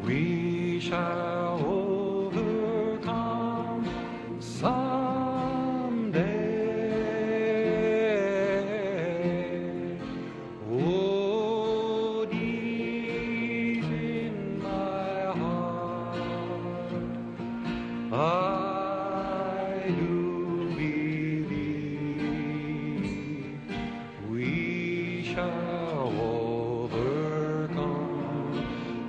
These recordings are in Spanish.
We shall overcome someday. Oh, deep in my heart, I do believe we shall overcome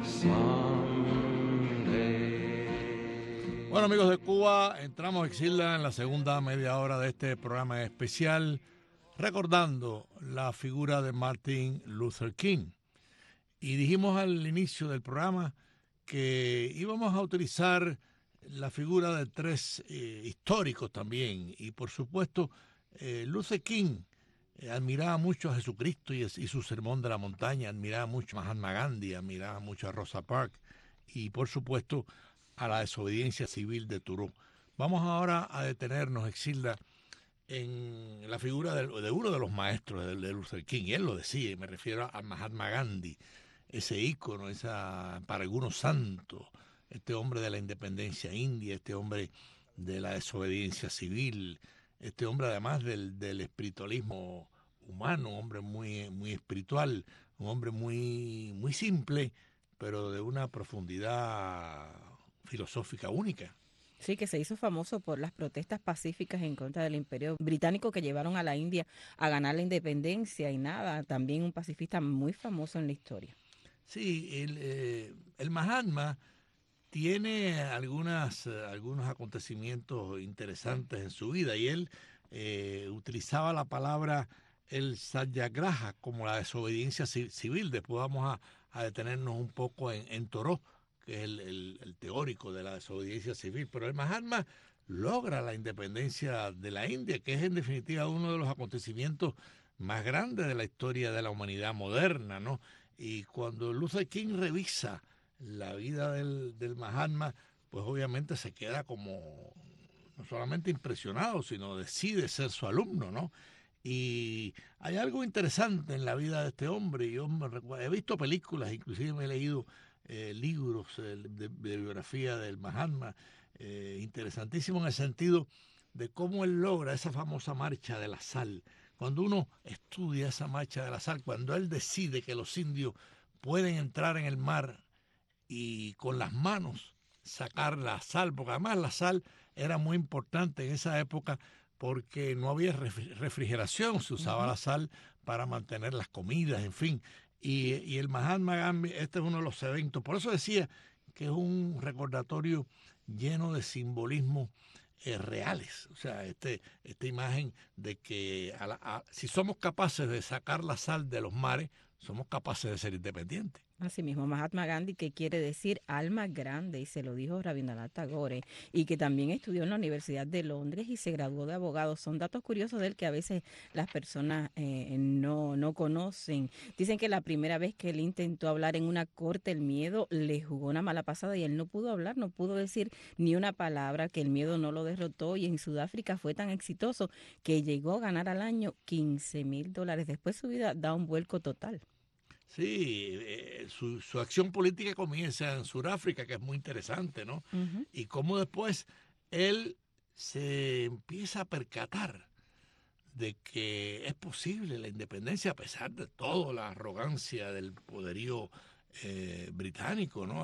someday. Bueno, amigos de Cuba, entramos, Exilda, en la segunda media hora de este programa especial, recordando la figura de Martin Luther King. Y dijimos al inicio del programa que íbamos a utilizar la figura de tres históricos también. Y por supuesto, Luther King admiraba mucho a Jesucristo y su sermón de la montaña, admiraba mucho a Mahatma Gandhi, admiraba mucho a Rosa Parks y por supuesto a la desobediencia civil de Thoreau. Vamos ahora a detenernos, Exilda, en la figura de uno de los maestros de Luther King. Y él lo decía, y me refiero a Mahatma Gandhi, ese ícono, para algunos santo, este hombre de la independencia india, este hombre de la desobediencia civil, este hombre además del espiritualismo humano, un hombre muy, muy espiritual, un hombre muy, muy simple, pero de una profundidad filosófica única. Sí, que se hizo famoso por las protestas pacíficas en contra del Imperio Británico que llevaron a la India a ganar la independencia y nada, también un pacifista muy famoso en la historia. Sí, el Mahatma tiene algunos acontecimientos interesantes en su vida y él utilizaba la palabra el satyagraha como la desobediencia civil. Después vamos a detenernos un poco en Thoreau, que es el teórico de la desobediencia civil. Pero el Mahatma logra la independencia de la India, que es en definitiva uno de los acontecimientos más grandes de la historia de la humanidad moderna, ¿no? Y cuando Luther King revisa la vida del Mahatma, pues obviamente se queda como no solamente impresionado, sino decide ser su alumno, ¿no? Y hay algo interesante en la vida de este hombre. He visto películas, inclusive me he leído libros de biografía del Mahatma, interesantísimo en el sentido de cómo él logra esa famosa marcha de la sal. Cuando uno estudia esa marcha de la sal, cuando él decide que los indios pueden entrar en el mar y con las manos sacar la sal, porque además la sal era muy importante en esa época porque no había refrigeración, se usaba la sal para mantener las comidas, en fin. Y el Mahatma Gandhi, este es uno de los eventos, por eso decía que es un recordatorio lleno de simbolismos reales. O sea, esta imagen de que si somos capaces de sacar la sal de los mares, somos capaces de ser independientes. Así mismo, Mahatma Gandhi, que quiere decir alma grande, y se lo dijo Rabindranath Tagore, y que también estudió en la Universidad de Londres y se graduó de abogado. Son datos curiosos de él que a veces las personas no conocen. Dicen que la primera vez que él intentó hablar en una corte, el miedo le jugó una mala pasada y él no pudo hablar, no pudo decir ni una palabra, que el miedo no lo derrotó, y en Sudáfrica fue tan exitoso que llegó a ganar al año $15,000. Después su vida da un vuelco total. Sí, su acción política comienza en Sudáfrica, que es muy interesante, ¿no? Uh-huh. Y cómo después él se empieza a percatar de que es posible la independencia a pesar de toda la arrogancia del poderío británico, ¿no?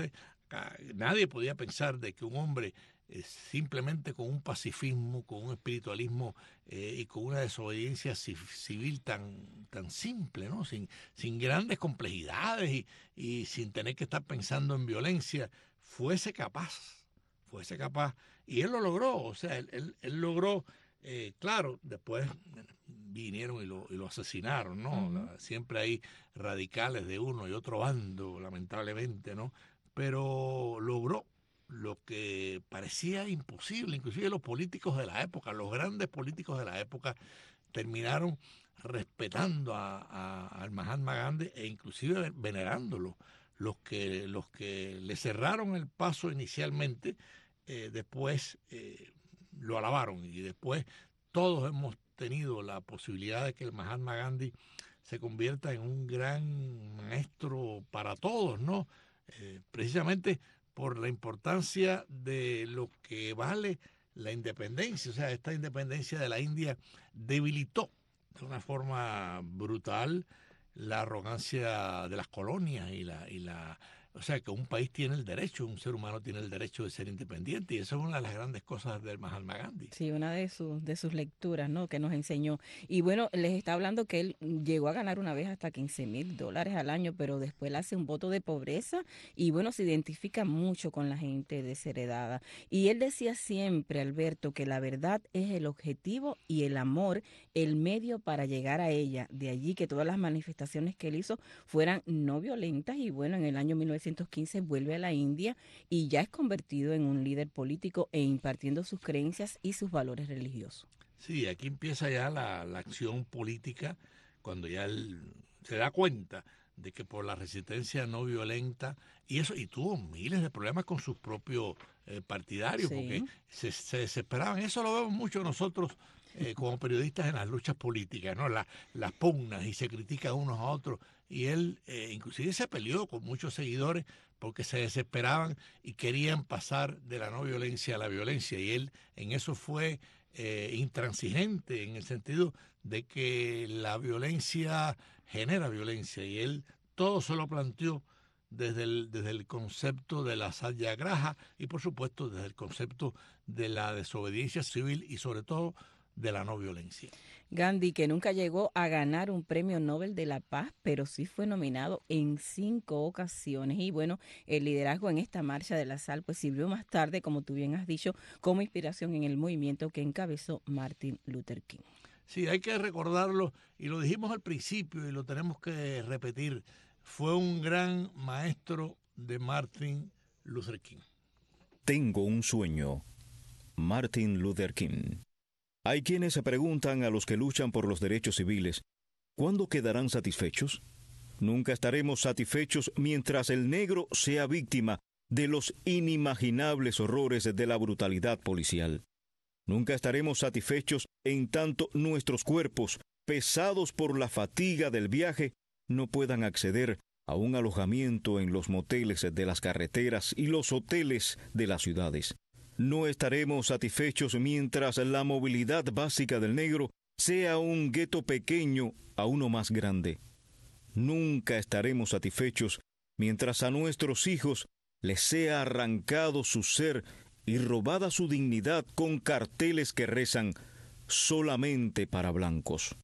Nadie podía pensar de que un hombre simplemente con un pacifismo, con un espiritualismo y con una desobediencia civil tan simple, ¿no? Sin grandes complejidades y sin tener que estar pensando en violencia, fuese capaz. Y él lo logró, o sea, él logró, claro, después vinieron y lo asesinaron, ¿no? Uh-huh. Siempre hay radicales de uno y otro bando, lamentablemente, ¿no? Pero logró lo que parecía imposible. Inclusive los políticos de la época, los grandes políticos de la época, terminaron respetando al Mahatma Gandhi e inclusive venerándolo. Los que le cerraron el paso inicialmente, después lo alabaron, y después todos hemos tenido la posibilidad de que el Mahatma Gandhi se convierta en un gran maestro para todos, ¿no? precisamente por la importancia de lo que vale la independencia. O sea, esta independencia de la India debilitó de una forma brutal la arrogancia de las colonias o sea, que un país tiene el derecho, un ser humano tiene el derecho de ser independiente, y eso es una de las grandes cosas del Mahatma Gandhi. Sí, una de sus lecturas, ¿no? Que nos enseñó. Y bueno, les está hablando que él llegó a ganar una vez hasta $15,000 al año, pero después él hace un voto de pobreza y bueno, se identifica mucho con la gente desheredada. Y él decía siempre, Alberto, que la verdad es el objetivo y el amor el medio para llegar a ella. De allí que todas las manifestaciones que él hizo fueran no violentas y bueno, en el año 1915 vuelve a la India y ya es convertido en un líder político e impartiendo sus creencias y sus valores religiosos. Sí, aquí empieza ya la acción política, cuando ya él se da cuenta de que por la resistencia no violenta, y tuvo miles de problemas con sus propios partidarios, Sí. porque se desesperaban. Eso lo vemos mucho nosotros como periodistas en las luchas políticas, ¿no? Las pugnas, y se critican unos a otros. Y él inclusive se peleó con muchos seguidores porque se desesperaban y querían pasar de la no violencia a la violencia. Y él en eso fue intransigente, en el sentido de que la violencia genera violencia, y él todo se lo planteó desde el concepto de la satyagraha y por supuesto desde el concepto de la desobediencia civil y sobre todo de la no violencia. Gandhi, que nunca llegó a ganar un premio Nobel de la Paz, pero sí fue nominado en 5 ocasiones. Y bueno, el liderazgo en esta marcha de la sal pues sirvió más tarde, como tú bien has dicho, como inspiración en el movimiento que encabezó Martin Luther King. Sí, hay que recordarlo, y lo dijimos al principio y lo tenemos que repetir. Fue un gran maestro de Martin Luther King. Tengo un sueño. Martin Luther King. Hay quienes se preguntan a los que luchan por los derechos civiles, ¿cuándo quedarán satisfechos? Nunca estaremos satisfechos mientras el negro sea víctima de los inimaginables horrores de la brutalidad policial. Nunca estaremos satisfechos en tanto nuestros cuerpos, pesados por la fatiga del viaje, no puedan acceder a un alojamiento en los moteles de las carreteras y los hoteles de las ciudades. No estaremos satisfechos mientras la movilidad básica del negro sea un gueto pequeño a uno más grande. Nunca estaremos satisfechos mientras a nuestros hijos les sea arrancado su ser y robada su dignidad con carteles que rezan solamente para blancos.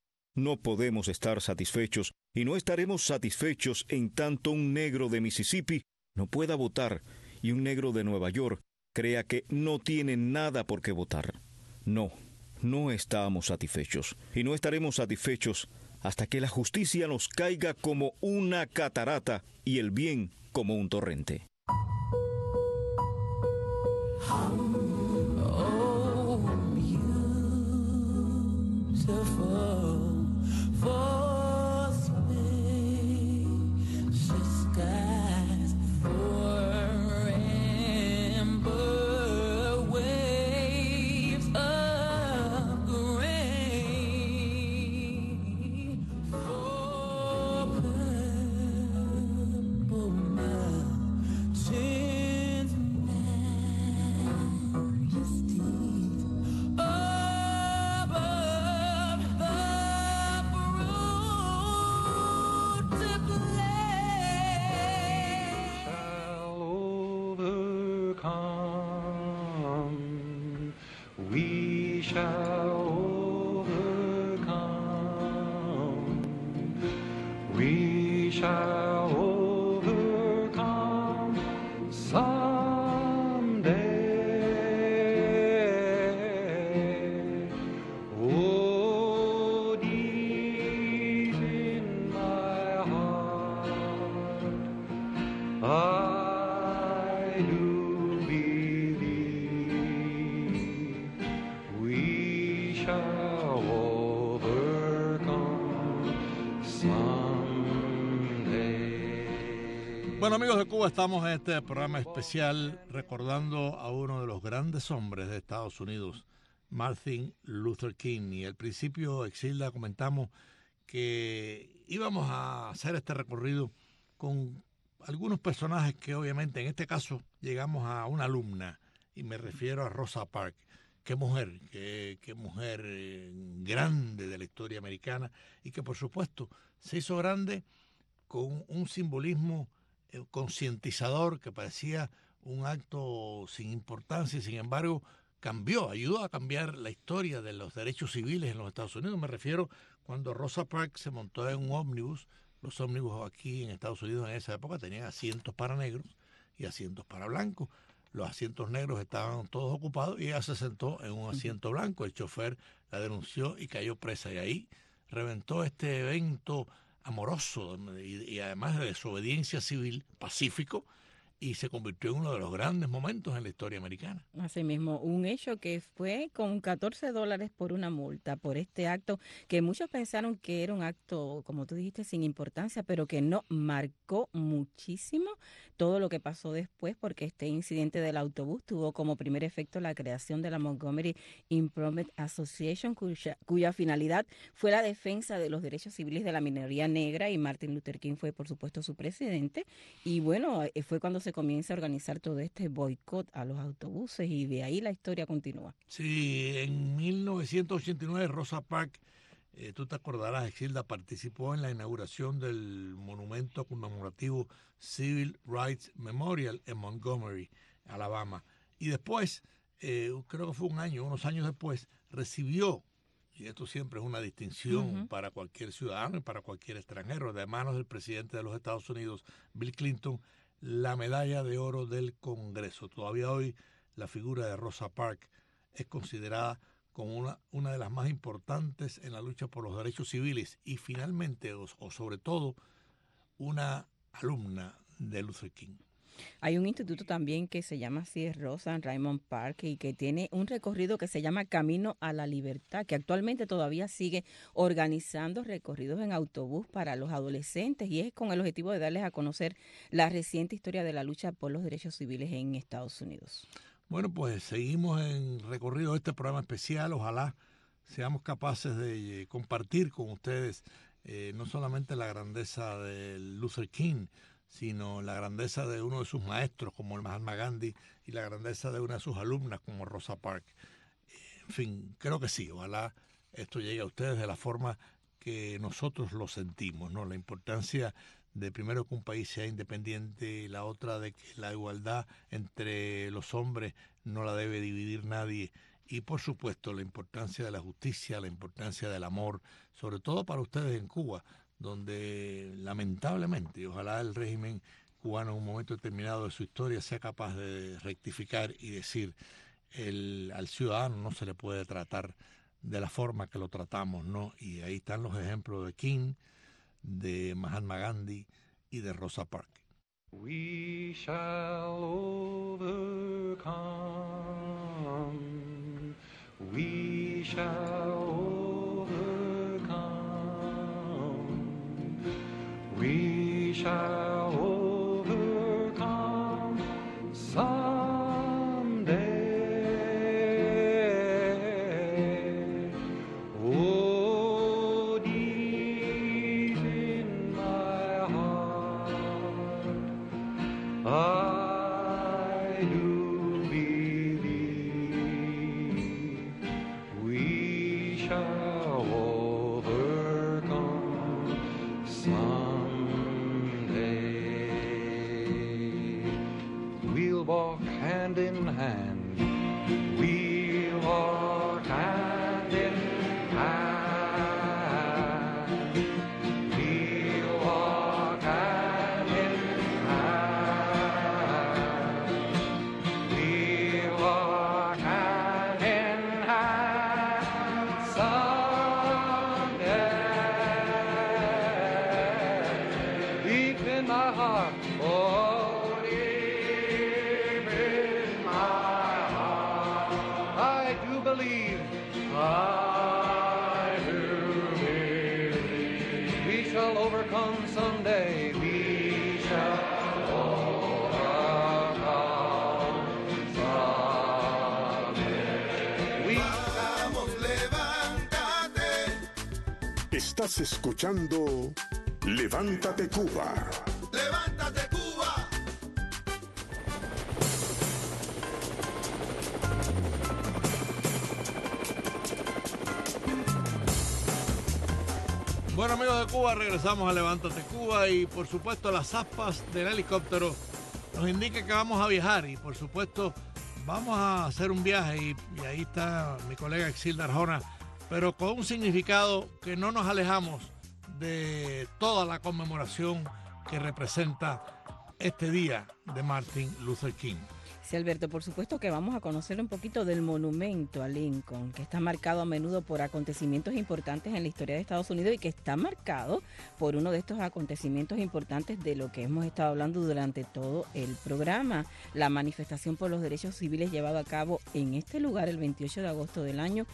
No podemos estar satisfechos y no estaremos satisfechos en tanto un negro de Mississippi no pueda votar y un negro de Nueva York crea que no tiene nada por qué votar. No estamos satisfechos y no estaremos satisfechos hasta que la justicia nos caiga como una catarata y el bien como un torrente. We shall overcome. We shall overcome someday. Oh, deep in my heart, I do believe we shall overcome someday. Bueno, amigos de Cuba, estamos en este programa especial recordando a uno de los grandes hombres de Estados Unidos, Martin Luther King. Y al principio, Exilda, comentamos que íbamos a hacer este recorrido con algunos personajes que obviamente en este caso llegamos a una alumna, y me refiero a Rosa Parks. Qué mujer grande de la historia americana, y que por supuesto se hizo grande con un simbolismo concientizador que parecía un acto sin importancia, y sin embargo ayudó a cambiar la historia de los derechos civiles en los Estados Unidos. Me refiero cuando Rosa Parks se montó en un ómnibus. Los ómnibus aquí en Estados Unidos en esa época tenían asientos para negros y asientos para blancos. Los asientos negros estaban todos ocupados y ella se sentó en un asiento blanco. El chofer la denunció y cayó presa. Y ahí reventó este evento amoroso y además de desobediencia civil pacífico, y se convirtió en uno de los grandes momentos en la historia americana. Asimismo, un hecho que fue con $14 por una multa por este acto, que muchos pensaron que era un acto, como tú dijiste, sin importancia, pero que no, marcó muchísimo todo lo que pasó después, porque este incidente del autobús tuvo como primer efecto la creación de la Montgomery Improvement Association, cuya finalidad fue la defensa de los derechos civiles de la minoría negra, y Martin Luther King fue, por supuesto, su presidente. Y bueno, fue cuando se comienza a organizar todo este boicot a los autobuses, y de ahí la historia continúa. Sí, en 1989 Rosa Parks, tú te acordarás, Exilda, participó en la inauguración del monumento conmemorativo Civil Rights Memorial en Montgomery, Alabama. Y después, creo que fue unos años después, recibió, y esto siempre es una distinción para cualquier ciudadano y para cualquier extranjero, de manos del presidente de los Estados Unidos, Bill Clinton, la medalla de oro del Congreso. Todavía hoy la figura de Rosa Parks es considerada como una de las más importantes en la lucha por los derechos civiles, y finalmente, o sobre todo, una alumna de Luther King. Hay un instituto también que se llama así, Rosa en Raymond Park, y que tiene un recorrido que se llama Camino a la Libertad, que actualmente todavía sigue organizando recorridos en autobús para los adolescentes, y es con el objetivo de darles a conocer la reciente historia de la lucha por los derechos civiles en Estados Unidos. Bueno, pues seguimos en recorrido de este programa especial. Ojalá seamos capaces de compartir con ustedes no solamente la grandeza de Luther King, sino la grandeza de uno de sus maestros como el Mahatma Gandhi, y la grandeza de una de sus alumnas como Rosa Parks. En fin, creo que sí, ojalá esto llegue a ustedes de la forma que nosotros lo sentimos, ¿no? La importancia de, primero, que un país sea independiente, y la otra de que la igualdad entre los hombres no la debe dividir nadie, y por supuesto la importancia de la justicia, la importancia del amor, sobre todo para ustedes en Cuba, donde lamentablemente, y ojalá el régimen cubano en un momento determinado de su historia sea capaz de rectificar y decir, al ciudadano no se le puede tratar de la forma que lo tratamos, ¿no? Y ahí están los ejemplos de King, de Mahatma Gandhi y de Rosa Parks. We shall overcome. We shall overcome. We shall overcome someday. Oh, deep in my heart, I do believe we shall overcome someday. We'll walk hand in hand. We'll walk hand in hand. We'll walk hand in hand. We'll walk hand in hand someday. Deep in my heart, oh, deep in my heart, I do believe, I do believe we shall overcome someday. We shall overcome someday. We Vamos, levántate. Estás escuchando Levántate Cuba. Levántate, Cuba. Bueno, amigos de Cuba, regresamos a Levántate Cuba y por supuesto las aspas del helicóptero nos indican que vamos a viajar y por supuesto vamos a hacer un viaje y ahí está mi colega Exilda Arjona, pero con un significado que no nos alejamos de toda la conmemoración que representa este día de Martin Luther King. Sí, Alberto, por supuesto que vamos a conocer un poquito del monumento a Lincoln, que está marcado a menudo por acontecimientos importantes en la historia de Estados Unidos y que está marcado por uno de estos acontecimientos importantes de lo que hemos estado hablando durante todo el programa, la manifestación por los derechos civiles llevado a cabo en este lugar el 28 de agosto del año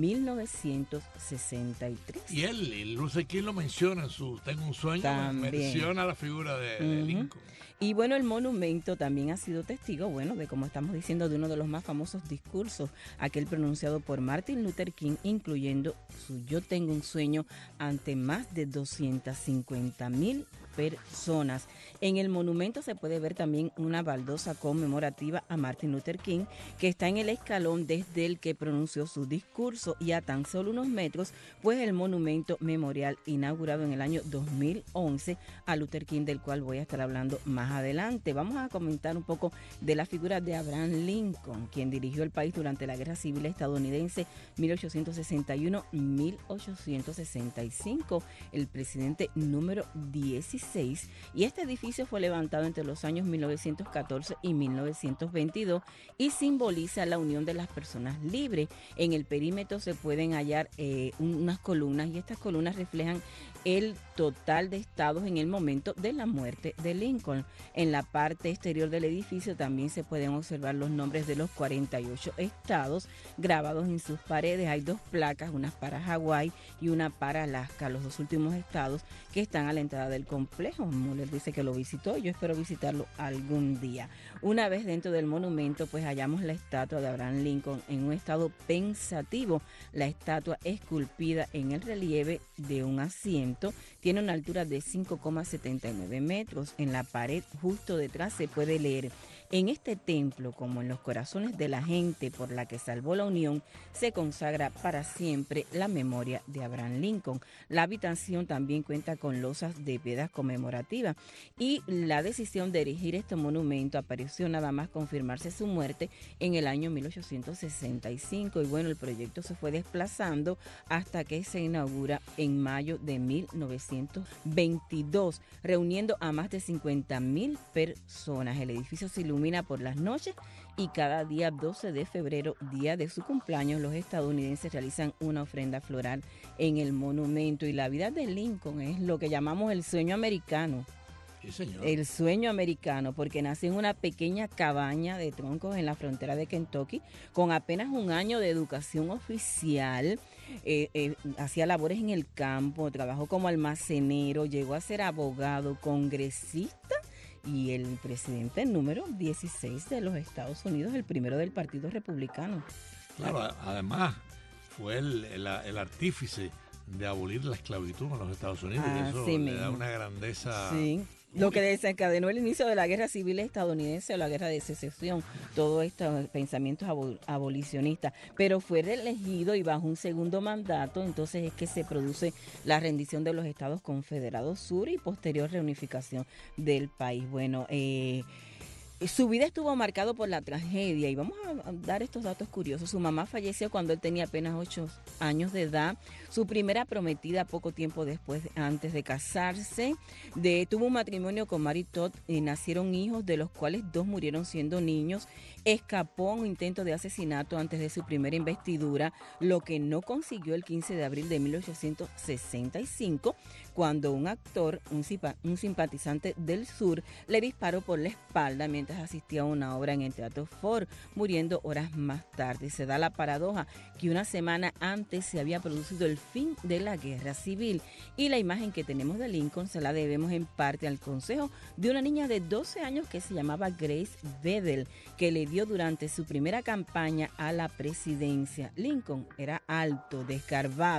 1963. Y Luther King lo menciona en su Tengo un sueño, También menciona la figura de Lincoln. Y bueno, el monumento también ha sido testigo, bueno, de como estamos diciendo, de uno de los más famosos discursos, aquel pronunciado por Martin Luther King, incluyendo su Yo tengo un sueño ante más de 250,000 personas. En el monumento se puede ver también una baldosa conmemorativa a Martin Luther King, que está en el escalón desde el que pronunció su discurso y a tan solo unos metros, pues el monumento memorial inaugurado en el año 2011 a Luther King, del cual voy a estar hablando más adelante. Vamos a comentar un poco de la figura de Abraham Lincoln, quien dirigió el país durante la Guerra Civil estadounidense 1861-1865, el presidente número 16, y este edificio fue levantado entre los años 1914 y 1922 y simboliza la unión de las personas libres. En el perímetro se pueden hallar unas columnas y estas columnas reflejan el total de estados en el momento de la muerte de Lincoln. En la parte exterior del edificio también se pueden observar los nombres de los 48 estados grabados en sus paredes. Hay dos placas, una para Hawái y una para Alaska, los dos últimos estados que están a la entrada del complejo. Muller dice que lo visitó, yo espero visitarlo algún día. Una vez dentro del monumento, pues hallamos la estatua de Abraham Lincoln en un estado pensativo. La estatua esculpida en el relieve de un asiento tiene una altura de 5,79 metros. En la pared justo detrás se puede leer: en este templo, como en los corazones de la gente por la que salvó la Unión, se consagra para siempre la memoria de Abraham Lincoln. La habitación también cuenta con losas de piedras conmemorativas y la decisión de erigir este monumento apareció nada más confirmarse su muerte en el año 1865 y bueno, el proyecto se fue desplazando hasta que se inaugura en mayo de 1922, reuniendo a más de 50,000 personas. El edificio se ilumina por las noches y cada día 12 de febrero, día de su cumpleaños, los estadounidenses realizan una ofrenda floral en el monumento. Y la vida de Lincoln es lo que llamamos el sueño americano. Sí, señor. El sueño americano, porque nació en una pequeña cabaña de troncos en la frontera de Kentucky, con apenas un año de educación oficial. Hacía labores en el campo, trabajó como almacenero, llegó a ser abogado, congresista y el presidente número 16 de los Estados Unidos, el primero del Partido Republicano. Claro, además fue el artífice de abolir la esclavitud en los Estados Unidos y eso le da una grandeza. Sí. Lo que desencadenó el inicio de la Guerra Civil estadounidense o la Guerra de Secesión, todos estos pensamientos abolicionistas, pero fue reelegido y bajo un segundo mandato, entonces es que se produce la rendición de los Estados Confederados Sur y posterior reunificación del país. Bueno, su vida estuvo marcado por la tragedia y vamos a dar estos datos curiosos. Su mamá falleció cuando él tenía apenas 8 años de edad. Su primera prometida poco tiempo después, antes de casarse. Tuvo un matrimonio con Mary Todd y nacieron hijos, de los cuales 2 murieron siendo niños. Escapó a un intento de asesinato antes de su primera investidura, lo que no consiguió el 15 de abril de 1865, cuando un actor, un simpatizante del sur, le disparó por la espalda mientras asistía a una obra en el Teatro Ford, muriendo horas más tarde. Se da la paradoja que una semana antes se había producido el fin de la Guerra Civil y la imagen que tenemos de Lincoln se la debemos en parte al consejo de una niña de 12 años que se llamaba Grace Bedell, que le dio durante su primera campaña a la presidencia. Lincoln era alto, desgarbado,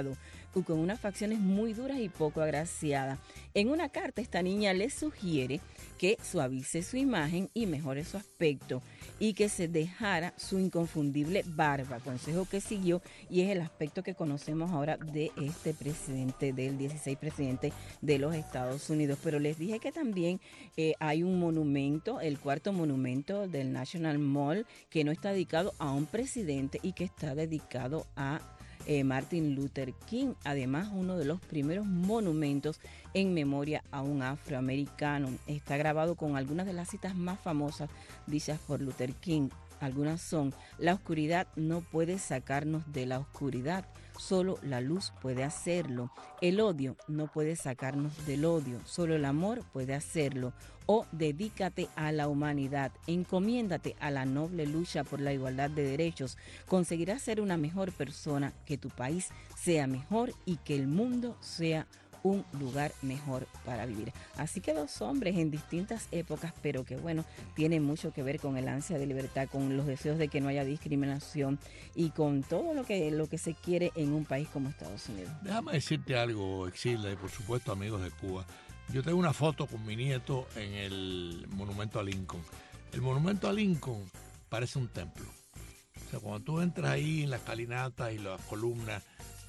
y con unas facciones muy duras y poco agraciadas. En una carta, esta niña le sugiere que suavice su imagen y mejore su aspecto y que se dejara su inconfundible barba, consejo que siguió, y es el aspecto que conocemos ahora de este presidente, del 16 presidente de los Estados Unidos. Pero les dije que también hay un monumento, el cuarto monumento del National Mall, que no está dedicado a un presidente y que está dedicado a Martin Luther King, además uno de los primeros monumentos en memoria a un afroamericano. Está grabado con algunas de las citas más famosas dichas por Luther King. Algunas son: la oscuridad no puede sacarnos de la oscuridad, solo la luz puede hacerlo. El odio no puede sacarnos del odio, solo el amor puede hacerlo. O dedícate a la humanidad, encomiéndate a la noble lucha por la igualdad de derechos. Conseguirás ser una mejor persona, que tu país sea mejor y que el mundo sea un lugar mejor para vivir. Así que dos hombres en distintas épocas, pero que bueno, tienen mucho que ver con el ansia de libertad, con los deseos de que no haya discriminación y con todo lo que se quiere en un país como Estados Unidos. Déjame decirte algo, Exilda, y por supuesto amigos de Cuba. Yo tengo una foto con mi nieto en el monumento a Lincoln. El monumento a Lincoln parece un templo. O sea, cuando tú entras ahí en las escalinatas y las columnas,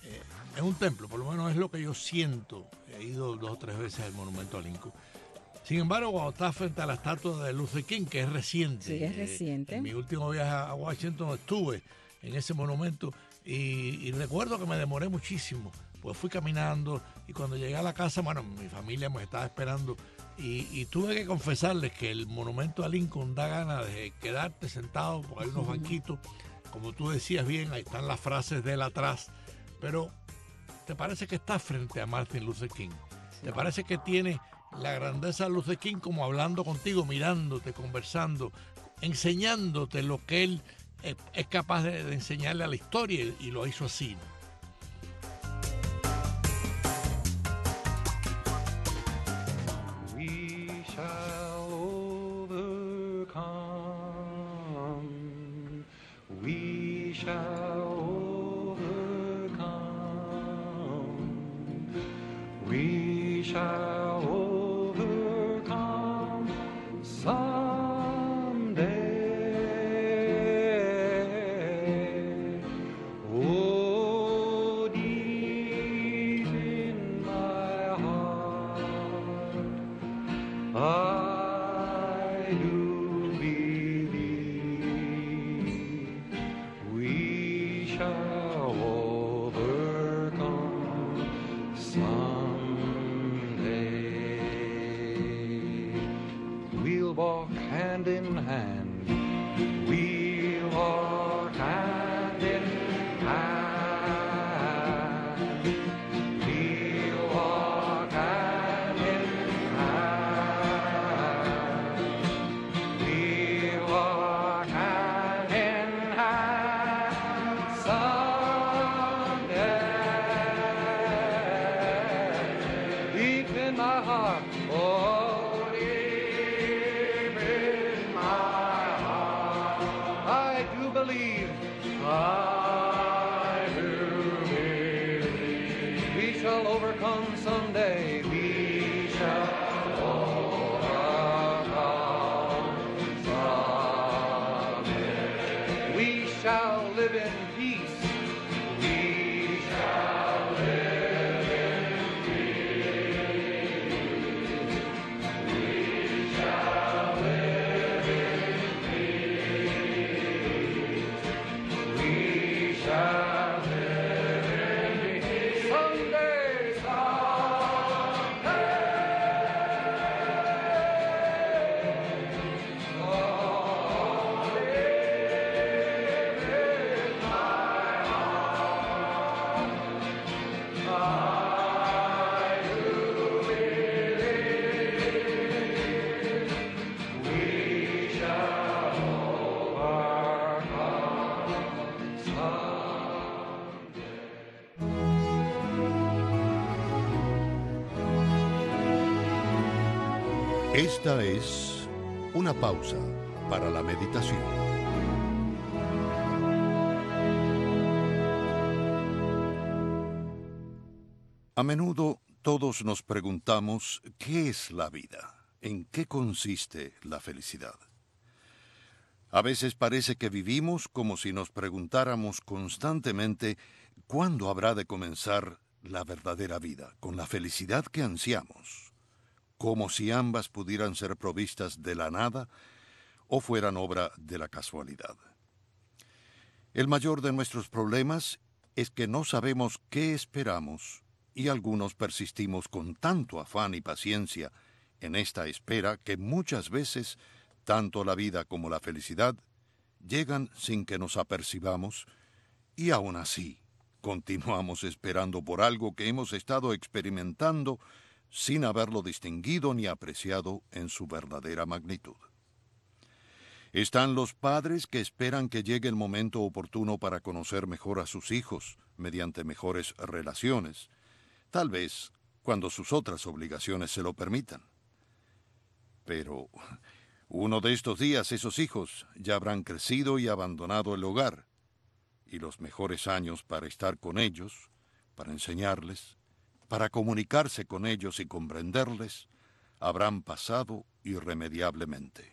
es un templo, por lo menos es lo que yo siento. He ido 2 o 3 veces al monumento a Lincoln. Sin embargo, cuando estás frente a la estatua de Luther King, que es reciente. Sí, es reciente. En mi último viaje a Washington estuve en ese monumento y recuerdo que me demoré muchísimo. Pues fui caminando y cuando llegué a la casa, bueno, mi familia me estaba esperando y tuve que confesarles que el monumento a Lincoln da ganas de quedarte sentado porque hay unos banquitos, como tú decías bien, ahí están las frases de él atrás, pero ¿te parece que estás frente a Martin Luther King? ¿Te parece que tiene la grandeza de Luther King como hablando contigo, mirándote, conversando, enseñándote lo que él es capaz de enseñarle a la historia y lo hizo así, ¿no? We shall overcome. We shall overcome. We shall overcome someday. Oh, deep in my heart, I do believe we shall overcome someday. We'll walk hand in hand. We'll walk hand in hand. We'll walk hand in hand. We'll walk hand in hand someday. Deep in my heart, oh, deep in my heart, I do believe, I do believe we shall overcome someday. We shall overcome someday. We shall live in peace. We shall live in peace. We shall live in peace. We shall live in peace. Someday, someday. Oh, live in my heart. I do believe we shall overcome someday. Esta es una pausa para la meditación. A menudo todos nos preguntamos ¿qué es la vida? ¿En qué consiste la felicidad? A veces parece que vivimos como si nos preguntáramos constantemente ¿cuándo habrá de comenzar la verdadera vida, con la felicidad que ansiamos? Como si ambas pudieran ser provistas de la nada o fueran obra de la casualidad. El mayor de nuestros problemas es que no sabemos qué esperamos y algunos persistimos con tanto afán y paciencia en esta espera que muchas veces tanto la vida como la felicidad llegan sin que nos apercibamos y aún así continuamos esperando por algo que hemos estado experimentando sin haberlo distinguido ni apreciado en su verdadera magnitud. Están los padres que esperan que llegue el momento oportuno para conocer mejor a sus hijos mediante mejores relaciones, tal vez cuando sus otras obligaciones se lo permitan. Pero uno de estos días esos hijos ya habrán crecido y abandonado el hogar, y los mejores años para estar con ellos, para enseñarles, para comunicarse con ellos y comprenderles, habrán pasado irremediablemente.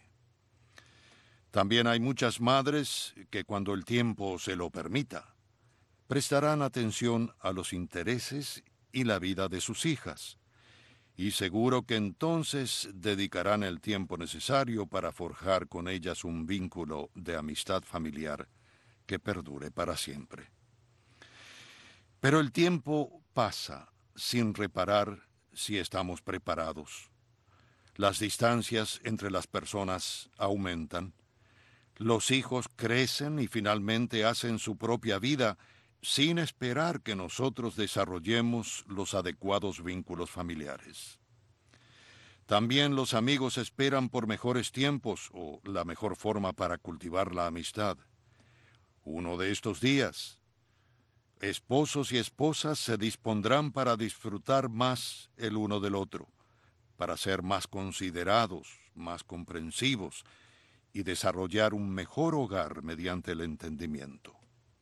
También hay muchas madres que cuando el tiempo se lo permita, prestarán atención a los intereses y la vida de sus hijas, y seguro que entonces dedicarán el tiempo necesario para forjar con ellas un vínculo de amistad familiar que perdure para siempre. Pero el tiempo pasa sin reparar si estamos preparados. Las distancias entre las personas aumentan. Los hijos crecen y finalmente hacen su propia vida sin esperar que nosotros desarrollemos los adecuados vínculos familiares. También los amigos esperan por mejores tiempos o la mejor forma para cultivar la amistad. Uno de estos días, esposos y esposas se dispondrán para disfrutar más el uno del otro, para ser más considerados, más comprensivos y desarrollar un mejor hogar mediante el entendimiento.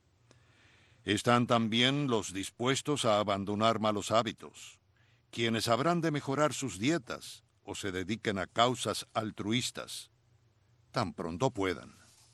Están también los dispuestos a abandonar malos hábitos, quienes habrán de mejorar sus dietas o se dediquen a causas altruistas, tan pronto puedan.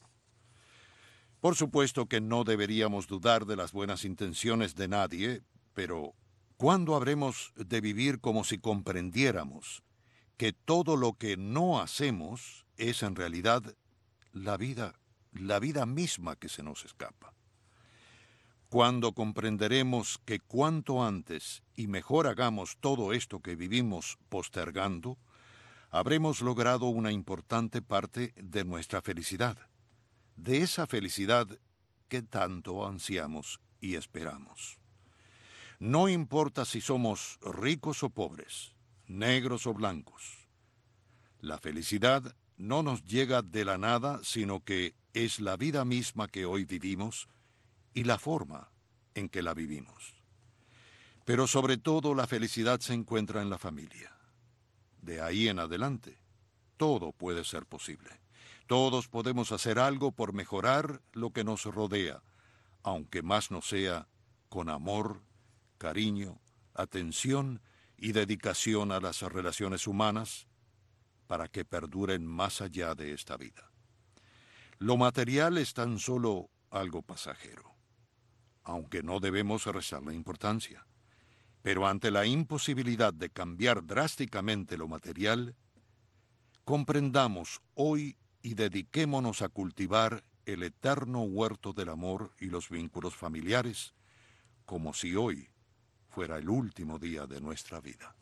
Por supuesto que no deberíamos dudar de las buenas intenciones de nadie, pero ¿cuándo habremos de vivir como si comprendiéramos que todo lo que no hacemos es en realidad la vida misma que se nos escapa? Cuando comprenderemos que cuanto antes y mejor hagamos todo esto que vivimos postergando, habremos logrado una importante parte de nuestra felicidad, de esa felicidad que tanto ansiamos y esperamos. No importa si somos ricos o pobres, negros o blancos. La felicidad no nos llega de la nada, sino que es la vida misma que hoy vivimos y la forma en que la vivimos. Pero sobre todo la felicidad se encuentra en la familia. De ahí en adelante, todo puede ser posible. Todos podemos hacer algo por mejorar lo que nos rodea, aunque más no sea con amor, cariño, atención y dedicación a las relaciones humanas, para que perduren más allá de esta vida. Lo material es tan solo algo pasajero, aunque no debemos restarle importancia. Pero ante la imposibilidad de cambiar drásticamente lo material, comprendamos hoy y dediquémonos a cultivar el eterno huerto del amor y los vínculos familiares, como si hoy fuera el último día de nuestra vida.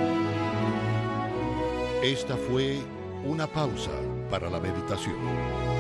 Esta fue una pausa para la meditación.